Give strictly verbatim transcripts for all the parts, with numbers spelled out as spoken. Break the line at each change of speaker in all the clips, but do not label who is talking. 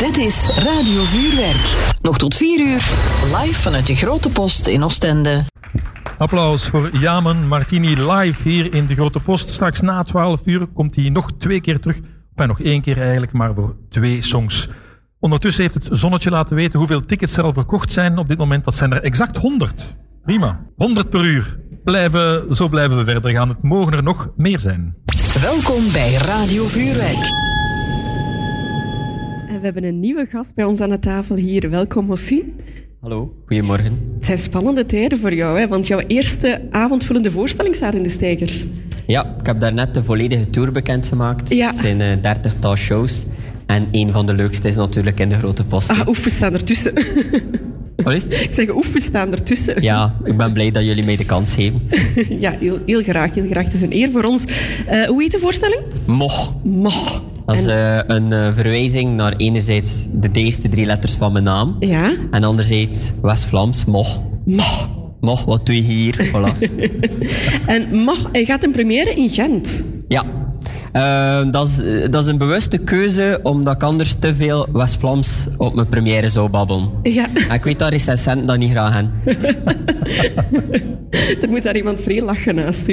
Dit is Radio Vuurwerk. Nog tot vier uur, live vanuit de Grote Post in Oostende.
Applaus voor Yaman Martini live hier in de Grote Post. Straks na twaalf uur komt hij nog twee keer terug. Of nog één keer eigenlijk, maar voor twee songs. Ondertussen heeft het zonnetje laten weten hoeveel tickets er al verkocht zijn op dit moment. Dat zijn er exact honderd. Prima. honderd per uur. Blijven, zo blijven we verder gaan. Het mogen er nog meer zijn.
Welkom bij Radio Vuurwerk.
En we hebben een nieuwe gast bij ons aan de tafel hier. Welkom, Mohsin.
Hallo, goedemorgen.
Het zijn spannende tijden voor jou, hè? Want jouw eerste avondvullende voorstelling staat in de Steigers.
Ja, ik heb daarnet de volledige tour bekendgemaakt.
Ja.
Het zijn uh, dertigtal shows. En een van de leukste is natuurlijk in de Grote Post.
Ah, oef, we staan ertussen.
Wat is?
Ik zeg, oef, we staan ertussen.
Ja, ik ben blij dat jullie mij de kans geven.
Ja, heel, heel graag, heel graag. Het is een eer voor ons. Uh, hoe heet de voorstelling?
Moch.
Moch.
Dat is uh, een uh, verwijzing naar enerzijds de eerste drie letters van mijn naam.
Ja.
En anderzijds West-Vlaams, Moch.
Moch.
Moch, wat doe je hier? Voilà.
En Moch, hij gaat een première in Gent.
Ja. Uh, dat, is, uh, dat is een bewuste keuze, omdat ik anders te veel West-Vlaams op mijn première zou babbelen.
Ja.
En ik weet dat recensenten dat niet graag hebben.
Er moet daar iemand vrij lachen naast u.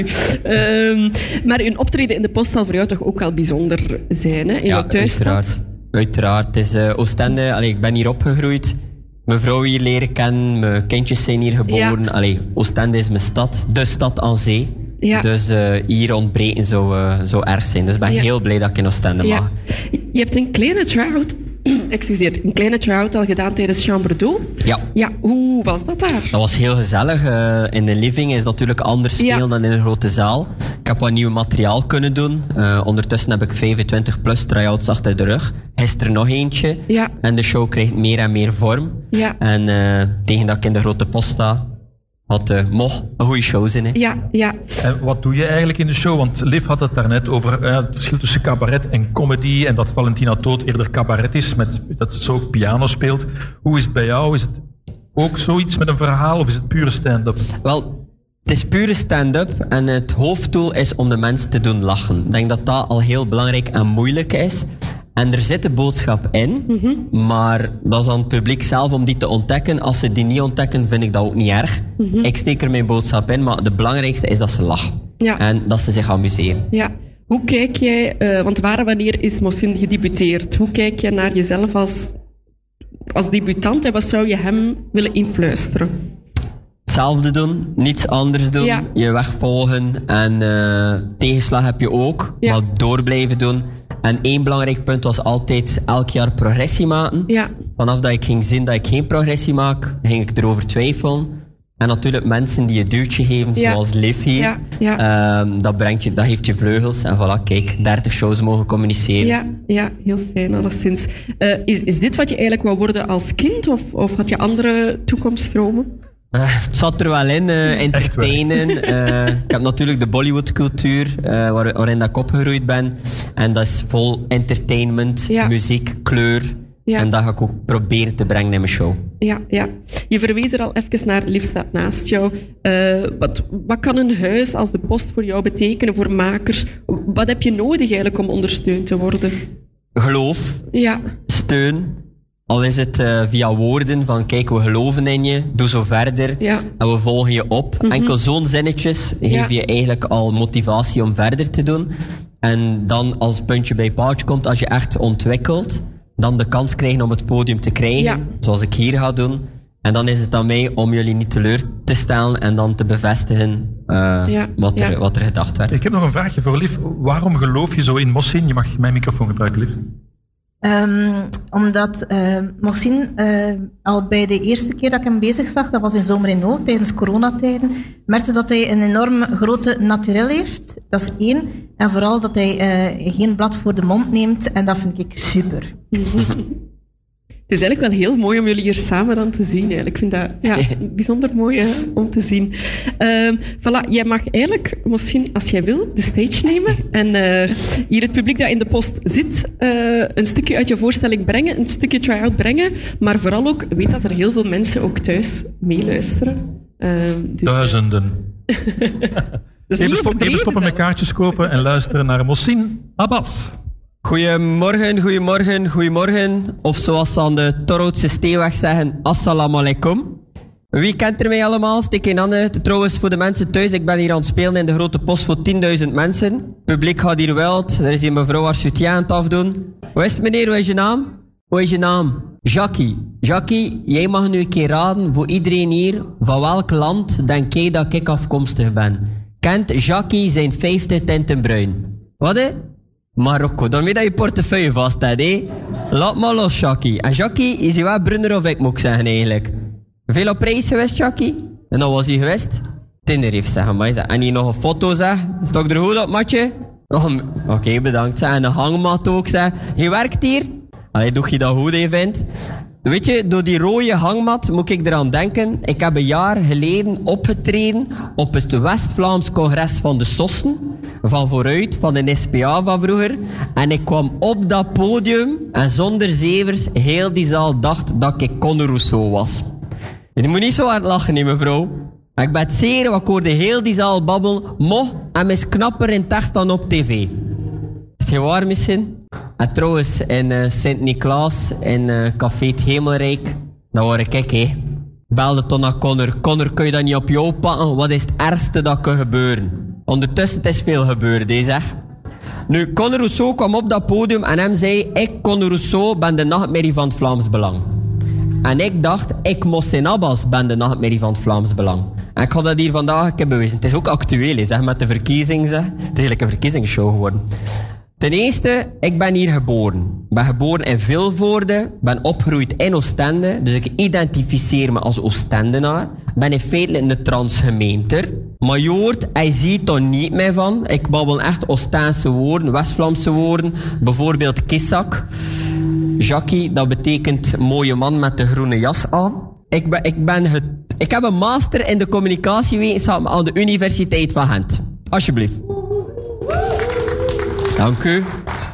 Um, maar uw optreden in de Post zal voor jou toch ook wel bijzonder zijn, hè? In
ja,
jouw thuisstad?
Uiteraard. uiteraard. Het is uh, Oostende. Allee, ik ben hier opgegroeid. Mijn vrouw hier leren kennen. Mijn kindjes zijn hier geboren.
Ja.
Allee, Oostende is mijn stad. De stad aan zee.
Ja.
Dus uh, hier ontbreken zou, uh, zou erg zijn. Dus ik ben
Ja.
heel blij dat ik in Oostende
Ja.
mag.
Je hebt een kleine try-out, excuseer, een kleine try-out al gedaan tijdens Chambre d'Eau.
Ja.
Ja, hoe was dat daar?
Dat was heel gezellig. Uh, in de living is het natuurlijk anders spelen
Ja.
dan in een grote zaal. Ik heb wat nieuw materiaal kunnen doen. Uh, ondertussen heb ik vijfentwintig plus try-outs achter de rug. Gisteren nog eentje.
Ja.
En de show krijgt meer en meer vorm.
Ja.
En uh, tegen dat ik in de Grote Post sta, had uh, Moch een goede show zijn. Hè.
Ja, ja.
En wat doe je eigenlijk in de show? Want Liv had het daarnet over uh, het verschil tussen cabaret en comedy. En dat Valentina Toot eerder cabaret is, met, dat ze ook piano speelt. Hoe is het bij jou? Is het ook zoiets met een verhaal of is het pure stand-up?
Wel, het is pure stand-up en het hoofddoel is om de mensen te doen lachen. Ik denk dat dat al heel belangrijk en moeilijk is. En er zit een boodschap in, mm-hmm. maar dat is aan het publiek zelf om die te ontdekken. Als ze die niet ontdekken, vind ik dat ook niet erg. Mm-hmm. Ik steek er mijn boodschap in, maar het belangrijkste is dat ze lachen.
Ja.
En dat ze zich amuseren.
Ja. Hoe kijk jij, uh, want waar en wanneer is Mohsin gedebuteerd? Hoe kijk je naar jezelf als, als debutant en wat zou je hem willen influisteren?
Hetzelfde doen, niets anders doen,
Ja.
je weg volgen en uh, tegenslag heb je ook,
Ja.
maar door blijven doen. En één belangrijk punt was altijd elk jaar progressie maken.
Ja.
Vanaf dat ik ging zien dat ik geen progressie maak, ging ik erover twijfelen. En natuurlijk mensen die je duwtje geven,
Ja.
zoals Liv hier,
Ja. Ja.
um, dat, brengt je, dat geeft je vleugels. En voilà, kijk, dertig shows mogen communiceren.
Ja, ja, heel fijn, alleszins. Uh, is, is dit wat je eigenlijk wou worden als kind, of, of had je andere toekomstdromen?
Uh, het zat er wel in, uh, entertainen. Uh, ik heb natuurlijk de Bollywood-cultuur, uh, waar, waarin dat ik opgegroeid ben. En dat is vol entertainment,
Ja.
muziek, kleur.
Ja.
En dat ga ik ook proberen te brengen in mijn show.
Ja, ja. Je verwees er al even naar, Liv staat naast jou. Uh, wat, wat kan een huis als de Post voor jou betekenen, voor makers? Wat heb je nodig eigenlijk om ondersteund te worden?
Geloof,
Ja,
steun. Al is het uh, via woorden van kijk, we geloven in je, doe zo verder.
Ja.
En we volgen je op.
Mm-hmm.
Enkel zo'n zinnetjes geven
Ja.
je eigenlijk al motivatie om verder te doen. En dan als het puntje bij paaltje komt, als je echt ontwikkelt, dan de kans krijgen om het podium te krijgen,
Ja.
zoals ik hier ga doen. En dan is het aan mij om jullie niet teleur te stellen en dan te bevestigen uh,
Ja.
wat, er,
Ja.
wat er gedacht werd.
Ik heb nog een vraagje voor Liv. Waarom geloof je zo in Mohsin? Je mag mijn microfoon gebruiken, Liv.
Um, omdat uh, Mohsin uh, al bij de eerste keer dat ik hem bezig zag, dat was in Zomer in Nood, tijdens coronatijden, merkte dat hij een enorm grote naturel heeft. Dat is één. En vooral dat hij uh, geen blad voor de mond neemt. En dat vind ik super.
het is eigenlijk wel heel mooi om jullie hier samen dan te zien. Eigenlijk. Ik vind dat ja, bijzonder mooi hè, om te zien. Uh, voilà, jij mag eigenlijk, misschien als jij wil, de stage nemen. En uh, hier het publiek dat in de Post zit, uh, een stukje uit je voorstelling brengen, een stukje try-out brengen. Maar vooral ook, weet dat er heel veel mensen ook thuis meeluisteren. Uh, dus,
Duizenden.
dus
Even, stop, even stoppen met kaartjes kopen en luisteren naar Mohsin Abbas.
Goedemorgen, goedemorgen, goedemorgen. Of zoals ze aan de Torhoutse Steenweg zeggen, assalamu alaikum. Wie kent er mij allemaal? Steek in handen. Trouwens, voor de mensen thuis, ik ben hier aan het spelen in de Grote Post voor tienduizend mensen. Het publiek gaat hier wild. Er is hier mevrouw haar soutien aan het afdoen. Hoe is het, meneer? Hoe is je naam? Hoe is je naam? Jackie. Jackie, jij mag nu een keer raden voor iedereen hier. Van welk land denk jij dat ik afkomstig ben? Kent Jackie zijn vijfde tinten bruin? Wat hè? Marokko. Dan weet dat je portefeuille vast hebt, hè? Laat maar los, Jackie. En Jackie, is hij wel Brunner of ik, moet ik zeggen, eigenlijk? Veel op reis geweest, Jackie? En dan was hij geweest? Tenerife, zeg maar. En hier nog een foto, zeg. Stok er goed op, matje? Oh, Oké, okay, bedankt, zeg. En een hangmat ook, zeg. Je werkt hier? Allee, doe je dat goed, hè, vindt? Weet je, door die rode hangmat moet ik eraan denken. Ik heb een jaar geleden opgetreden op het West-Vlaams congres van de Sossen. Van vooruit, van de S P A van vroeger. En ik kwam op dat podium en zonder zevers heel die zaal dacht dat ik Conor Rousseau was. Je moet niet zo hard lachen, nee, mevrouw. Ik ben het zeer, want ik hoorde heel die zaal babbel. Mo, en mis knapper in het echt dan op tv. Is het geen waar misschien? En trouwens, in uh, Sint-Niklaas, in uh, Café het Hemelrijk, dat hoor ik, hè. Belde toen naar Conor. Conor, kun je dat niet op jou pakken? Wat is het ergste dat kan gebeuren? Ondertussen het is veel gebeurd, hè, zeg. Nu, Conor Rousseau kwam op dat podium en hem zei... Ik, Conor Rousseau, ben de nachtmerrie van het Vlaams Belang. En ik dacht, ik, Mohsin Abbas, ben de nachtmerrie van het Vlaams Belang. En ik ga dat hier vandaag een keer bewijzen. Het is ook actueel, hè, zeg, met de verkiezingen. Zeg. Het is eigenlijk een verkiezingsshow geworden. Ten eerste, ik ben hier geboren. Ik ben geboren in Vilvoorde, ben opgegroeid in Oostende, dus ik identificeer me als Oostendenaar. Ben in feite een transgemeenter. Maar je hoort, hij ziet er niet meer van. Ik babbel echt Oostense woorden, West-Vlaamse woorden. Bijvoorbeeld kissak. Jackie, dat betekent mooie man met de groene jas aan. Ik, ben, ik, ben het, ik heb een master in de communicatiewetenschap aan de Universiteit van Gent. Alsjeblieft. Dank u.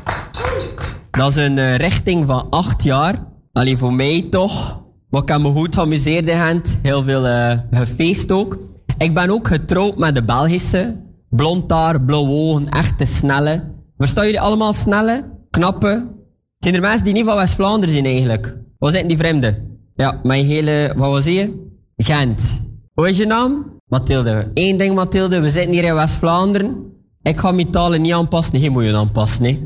Dat is een uh, richting van acht jaar. Alleen voor mij toch. Maar ik heb me goed geamuseerd in Gent. Heel veel uh, gefeest ook. Ik ben ook getrouwd met de Belgische. Blond haar, blauwe ogen, echte snelle. Verstaan jullie allemaal snelle? Knappe? Zijn er mensen die niet van West-Vlaanderen zijn eigenlijk? Waar zitten die vreemden? Ja, mijn hele... Wat was je? Gent. Hoe is je naam? Mathilde. Eén ding, Mathilde. We zitten hier in West-Vlaanderen. Ik ga mijn talen niet aanpassen. Nee, je moet je aanpassen, nee.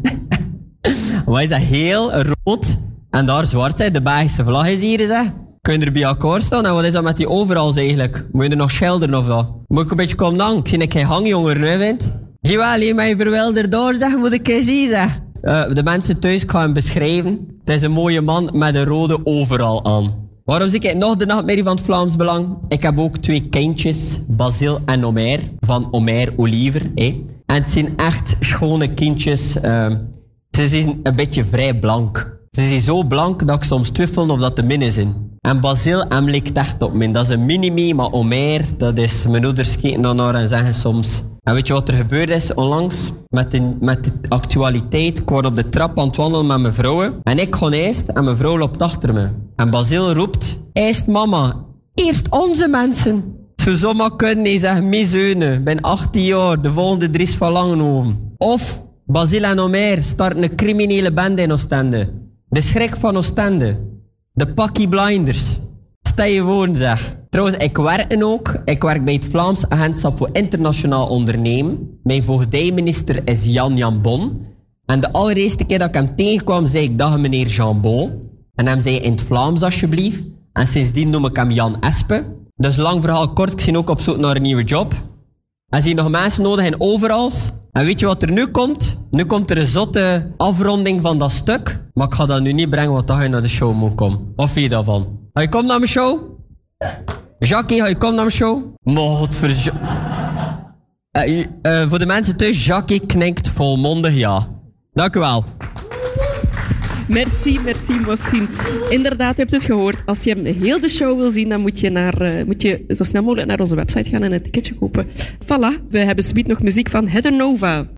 Wat is dat? Heel rood en daar zwart, hè? De Belgische vlag is hier, hè? Kun je er bij akkoord staan? En wat is dat met die overals eigenlijk? Moet je er nog schilderen of dat? Moet ik een beetje komen dan? Ik zie ik geen hangjonger nu, vindt. Hier wel, hier mij verwilder door, zeg. Moet ik eens zien, zeg. Uh, de mensen thuis gaan hem beschrijven. Het is een mooie man met een rode overal aan. Waarom zie ik nog de nachtmerrie van het Vlaams Belang? Ik heb ook twee kindjes, Basil en Omer, van Omer Oliver, hè. En het zijn echt schone kindjes. Uh, ze zijn een beetje vrij blank. Ze zijn zo blank dat ik soms twijfel of dat de minne zijn. En Basil, hem lijkt echt op min. Dat is een minimi, maar Omer, dat is... Mijn ouders kijken dan naar en zeggen soms... En weet je wat er gebeurd is onlangs? Met de, met de actualiteit. Ik was op de trap aan het wandelen met mijn vrouwen. En ik ga eerst en mijn vrouw loopt achter me. En Basil roept... Eerst mama. Eerst onze mensen. Zo zomaar kunnen, hij zegt... Mijn zeunen, ik ben achttien jaar. De volgende Dries van Langenhoven. Of... Basil en Omer starten een criminele bende in Oostende. De schrik van Oostende. De Pakkie Blinders. Stel je voor, zeg. Trouwens, ik werk ook. Ik werk bij het Vlaams Agentschap voor Internationaal Ondernemen. Mijn voogdijminister is Jan Jan Bon. En de allereerste keer dat ik hem tegenkwam, zei ik, dag meneer Jean Bon. En hem zei in het Vlaams, alsjeblieft. En sindsdien noem ik hem Jan Espe. Dus lang verhaal kort, ik zie ook op zoek naar een nieuwe job. En zie nog mensen nodig in overals. En weet je wat er nu komt? Nu komt er een zotte afronding van dat stuk. Maar ik ga dat nu niet brengen, want dan ga je naar de show moet komen. Wat vind je daarvan? Ga je komen naar mijn show? Jackie, ga je komen naar mijn show? Mocht voor jo- uh, uh, Voor de mensen thuis, Jackie knikt volmondig ja. Dank u wel.
Merci, merci, Mohsin. Inderdaad, je hebt het gehoord. Als je heel de show wil zien, dan moet je, naar, uh, moet je zo snel mogelijk naar onze website gaan en een ticketje kopen. Voilà, we hebben zometeen nog muziek van Heather Nova.